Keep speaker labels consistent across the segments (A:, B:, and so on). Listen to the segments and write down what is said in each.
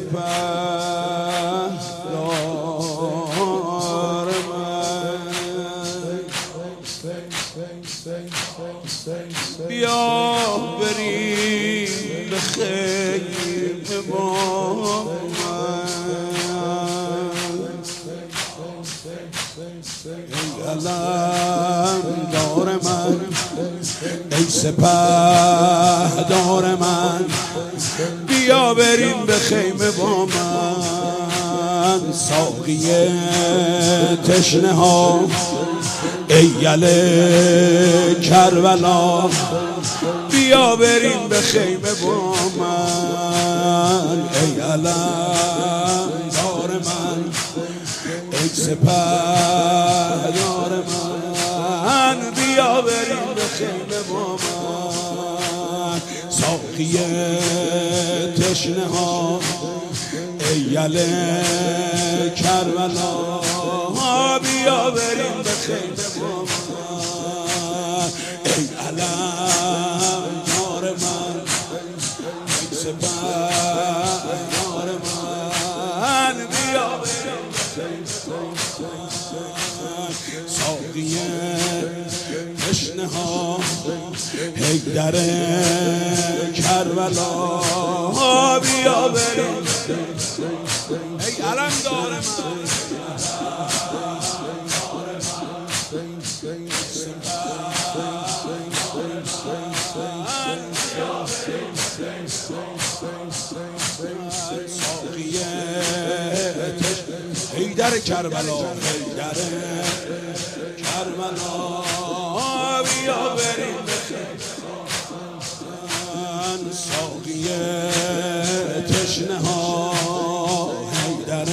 A: سپهدار من بیا بریم به خیمه با من ای علمدار من ای سپهدار من بیا بریم به خیمه با من ساقی تشنه ها ای یل کربلا بیا بریم به خیمه با من ای علمدار من ای سپهدار من بیا بریم به خیمه با من ساقی تشنه ها ای یل کربلا بیا بریم به خیمه با من ای علمدار من ای سپهدار من بیا بریم به خیمه با من ساقی تشنه ها حیدر کربلا بیا بریم ای علمدار من حیدر کربلا حیدر کربلا بیا بریم من ساقی تشنه ها حیدر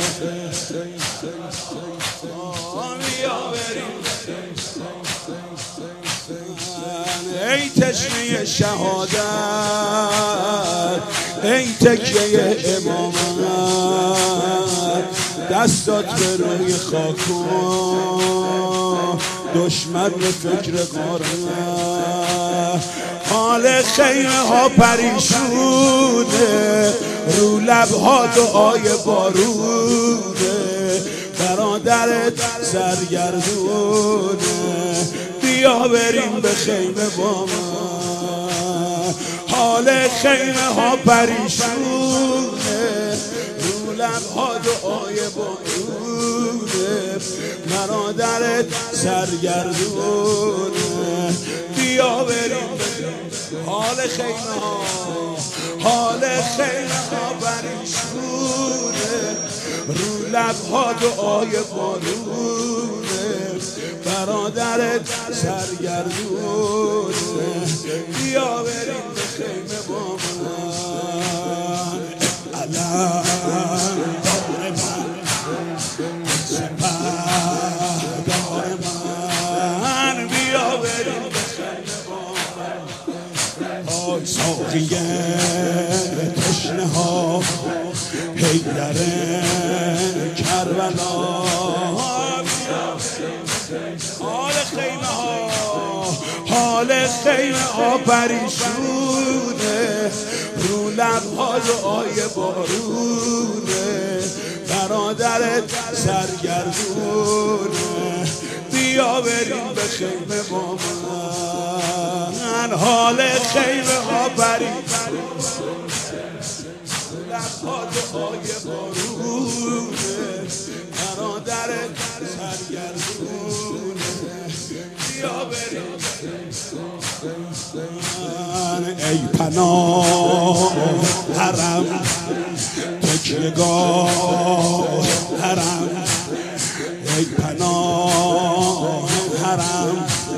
A: بیا بریم ای تشنه شهادت ای تکیه امامت دستات به روی خاک دشمن به فکر غارت حال خیمه ها پریشونه رو لبها دعای بارونه برادرت سرگردونه بیا بریم به خیمه با من حال خیمه ها پریشونه رو لبها دعای بارونه برادرت سرگردونه بیا بریم حال خیمه ها پریشونه رو لبها دعای بارونه برادرت سرگردونه بیا بریم به خیمه با من علمدار من سپهدار من بیا بریم به خیمه با من ساقی تشنه ها حیدر کربلا حال خیمه ها پریشونه رو لبها دعای بارونه برادرت سرگردونه بیا بریم به خیمه با من حال خیمه ها پریشونه لبها دعای بارونه برادرت سرگردونه بیا بریم ای پناه حرم تکیهگاه حرم ای پناه حرم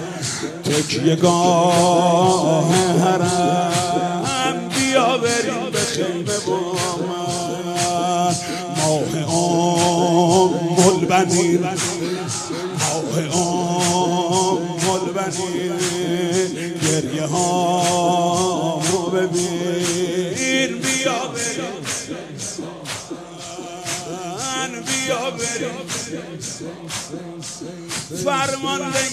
A: تکیهگاه حرم بیا بریم به خیمه با من ماه ام البنین ماه ام البنین گریه ها ببین بیا بریم بیا بریم فرمانده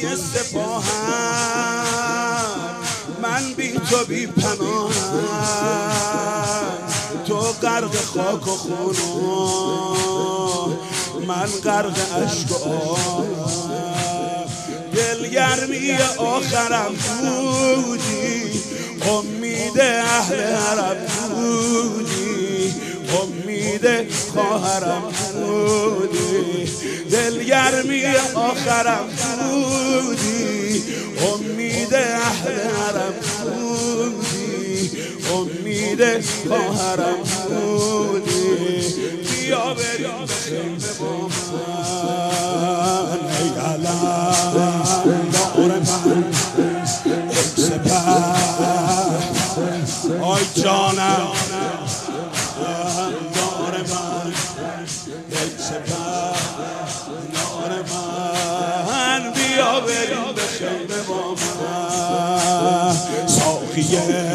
A: سپاهم من بی تو بی پناهم تو غرق خاک و خون من غرق اشک و آه دلگرمی آخرم بودی امید اهل حرم بودی امید خواهرم بودی دلگرمی آخرم بودی امید اهل حرم بودی امید خواهرم بودی بیا بریم خیمه با من ای علم دار من ای سپر آی جانم دار من ای سپر دار من بیا بریم به خیمه با من ساقیه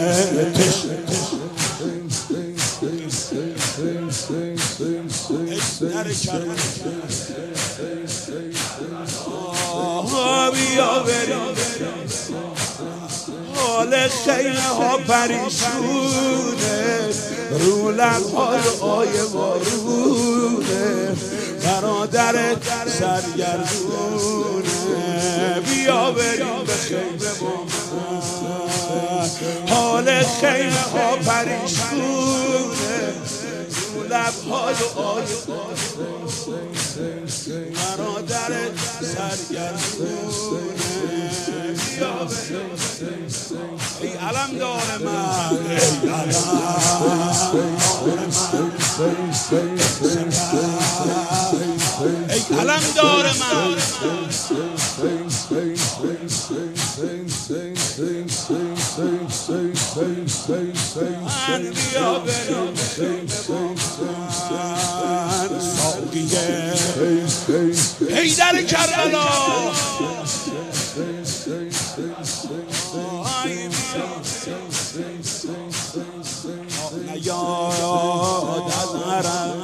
A: بیا بریم حال خیمه ها پریشونه رو لب‌های آیه بارونه برادرت سرگردونه بیا بریم به خیمه با من حال خیمه ها پریشونه رو لب‌های آیه برادرت سرگردونه بیا بریم ای علم دار من ای علم دار من من بیا بریم ساقیه حیدر کربلا نیاد از حرم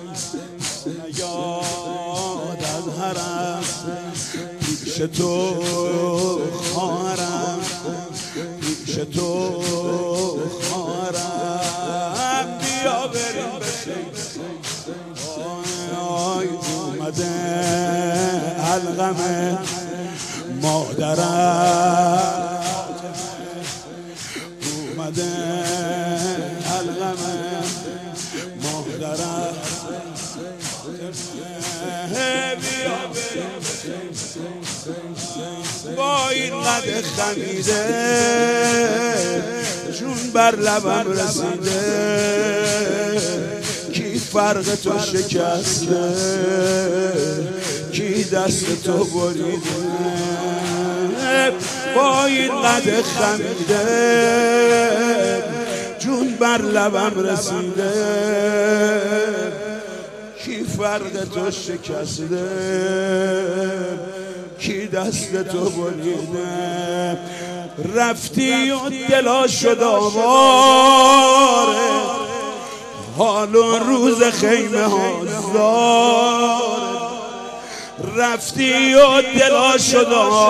A: نیاد از حرم پیش تو خواهرم پیش تو خواهرم بیا بریم به خیمه آی اومده علقمه مادرم اومده علقمه مادرم بیا بریم با این قد خمیده جون بر لبم رسیده کی فرق تو شکسته کی دست تو بریده با این قد خمیده جون بر لبم رسیده کی فرق تو شکسته کی دست تو بریده رفتی و دلا شد آواره حال و روز خیمه ها زاره رفتی و دلا شد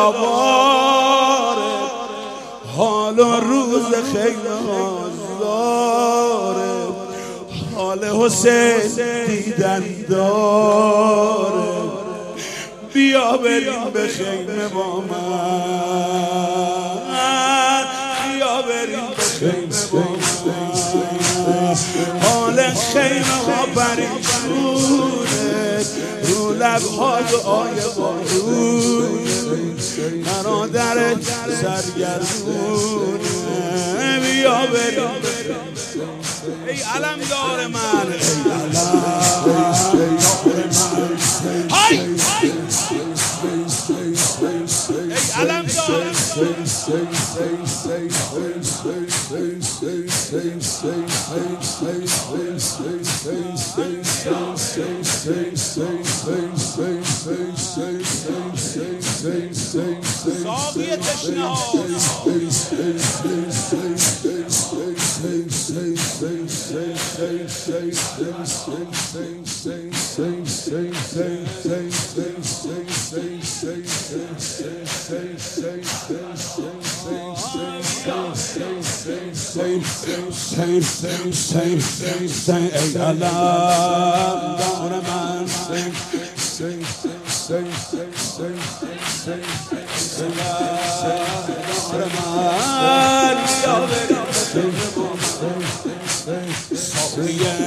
A: آواره حال و روز خیمه ها زاره حال حسین دیدن داره بیا بریم به خیمه با من بیا بریم به خیمه با من حال خیمه ها پریشونه رو لب‌های آیه بارونه برادرت سرگردونه بیا بریم ای علم دار من ای علم دار من های ای علم دار ساقی تشنه ها حسین حسین حسین ای علم دار من ساقی